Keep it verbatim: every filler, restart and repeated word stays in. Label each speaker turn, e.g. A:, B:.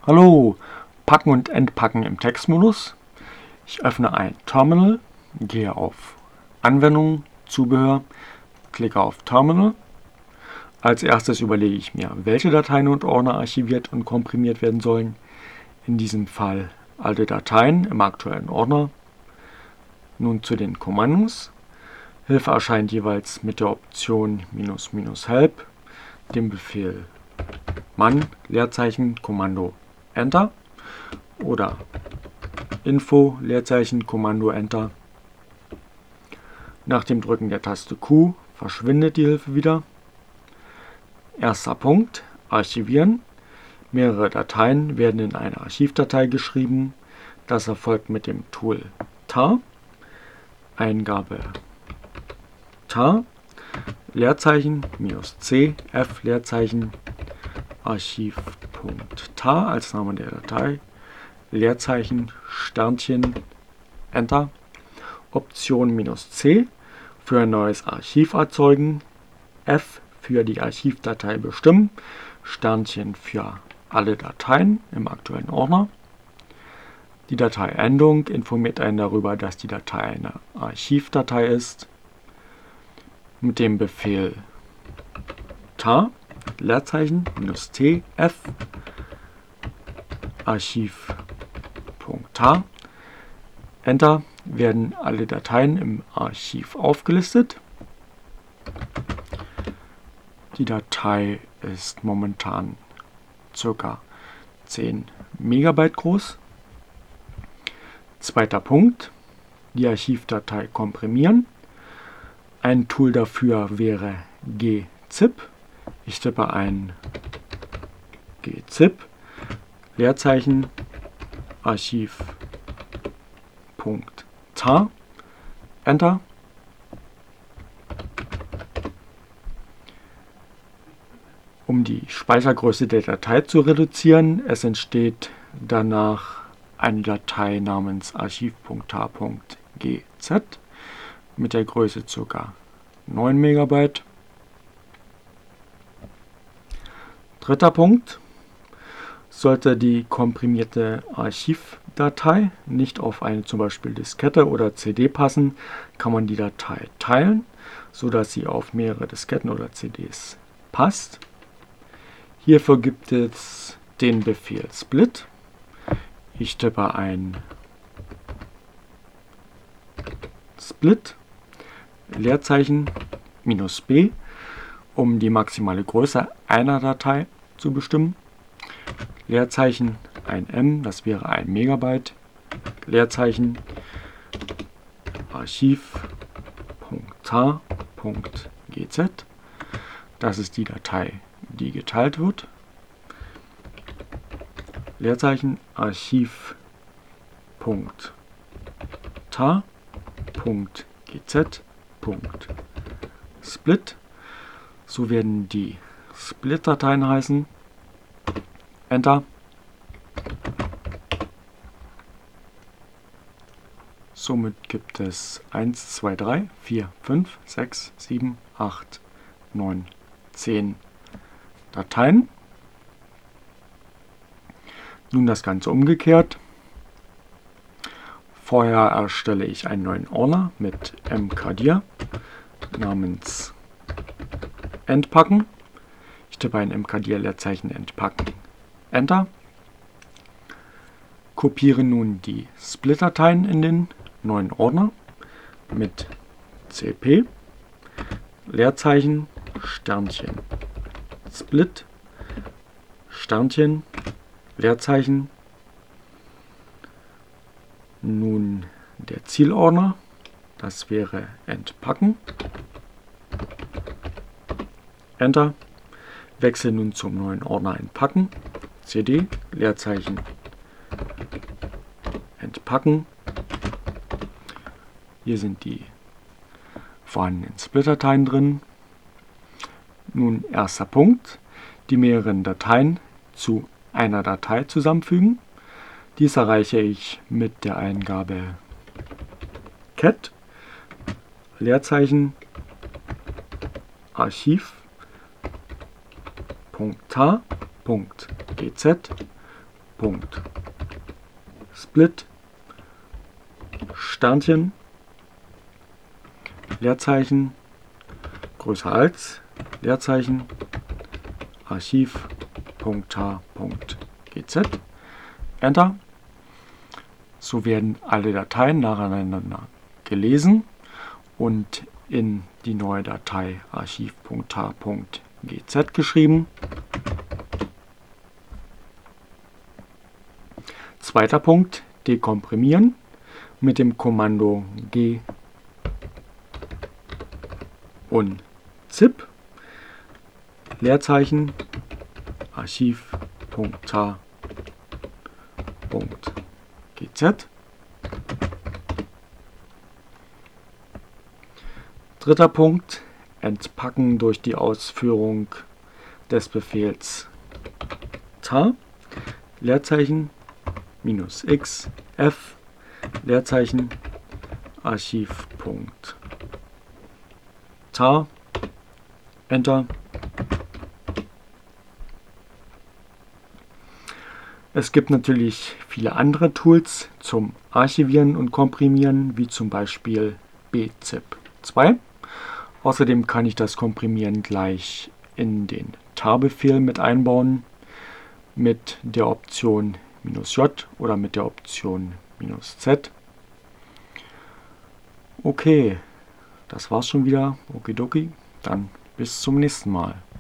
A: Hallo, Packen und Entpacken im Textmodus. Ich öffne ein Terminal, gehe auf Anwendungen, Zubehör, klicke auf Terminal. Als erstes überlege ich mir, welche Dateien und Ordner archiviert und komprimiert werden sollen. In diesem Fall alle Dateien im aktuellen Ordner. Nun zu den Kommandos. Hilfe erscheint jeweils mit der Option minus minus help, dem Befehl man, Leerzeichen, Kommando Enter oder Info, Leerzeichen, Kommando Enter. Nach dem Drücken der Taste Q verschwindet die Hilfe wieder. Erster Punkt, Archivieren. Mehrere Dateien werden in eine Archivdatei geschrieben. Das erfolgt mit dem Tool tar. Eingabe tar, Leerzeichen, minus C, F, Leerzeichen, Archiv.tar als Name der Datei, Leerzeichen, Sternchen, Enter, Option minus C für ein neues Archiv erzeugen, F für die Archivdatei bestimmen, Sternchen für alle Dateien im aktuellen Ordner. Die Dateiendung informiert einen darüber, dass die Datei eine Archivdatei ist. Mit dem Befehl tar, Leerzeichen, minus T, F, Archiv.tar, Enter, werden alle Dateien im Archiv aufgelistet. Die Datei ist momentan ca. zehn Megabyte groß. Zweiter Punkt, die Archivdatei komprimieren. Ein Tool dafür wäre gzip. Ich tippe ein gzip, Leerzeichen, Archiv.tar, Enter. Um die Speichergröße der Datei zu reduzieren, es entsteht danach eine Datei namens archiv.tar.gz mit der Größe ca. neun Megabyte. Dritter Punkt. Sollte die komprimierte Archivdatei nicht auf eine zum Beispiel Diskette oder C D passen, kann man die Datei teilen, sodass sie auf mehrere Disketten oder C Ds passt. Hierfür gibt es den Befehl split. Ich tippe ein split, Leerzeichen, minus b, um die maximale Größe einer Datei zu bestimmen. Leerzeichen, ein M, das wäre ein Megabyte. Leerzeichen, Archiv.tar.gz. Das ist die Datei, die geteilt wird. Leerzeichen, Archiv.tar.gz.split. So werden die Split-Dateien heißen. Enter. Somit gibt es eins, zwei, drei, vier, fünf, sechs, sieben, acht, neun, zehn Dateien. Nun das Ganze umgekehrt. Vorher erstelle ich einen neuen Ordner mit mkdir namens Entpacken. Ich tippe ein mkdir Leerzeichen Entpacken. Enter. Kopiere nun die Split-Dateien in den neuen Ordner mit cp Leerzeichen Sternchen Split Sternchen Leerzeichen. Nun der Zielordner, das wäre Entpacken. Enter. Wechsle nun zum neuen Ordner Entpacken. cd Leerzeichen Entpacken. Hier sind die vorhandenen Split-Dateien drin. Nun erster Punkt, die mehreren Dateien zu einer Datei zusammenfügen. Dies erreiche ich mit der Eingabe cat Leerzeichen Archiv.tar.gz Punkt Split Sternchen Leerzeichen größer als Leerzeichen Archiv.h.gz Enter. So werden alle Dateien nacheinander gelesen und in die neue Datei archiv.h.gz geschrieben. Zweiter Punkt, dekomprimieren mit dem Kommando G und zip Leerzeichen archiv.h.gz. Dritter Punkt, entpacken durch die Ausführung des Befehls tar Leerzeichen minus x f Leerzeichen archiv.tar Enter. Es gibt natürlich viele andere Tools zum Archivieren und Komprimieren, wie zum Beispiel b zip zwei. Außerdem kann ich das Komprimieren gleich in den tar-Befehl mit einbauen, mit der Option -j oder mit der Option -z. Okay, das war's schon wieder. Okidoki, dann bis zum nächsten Mal.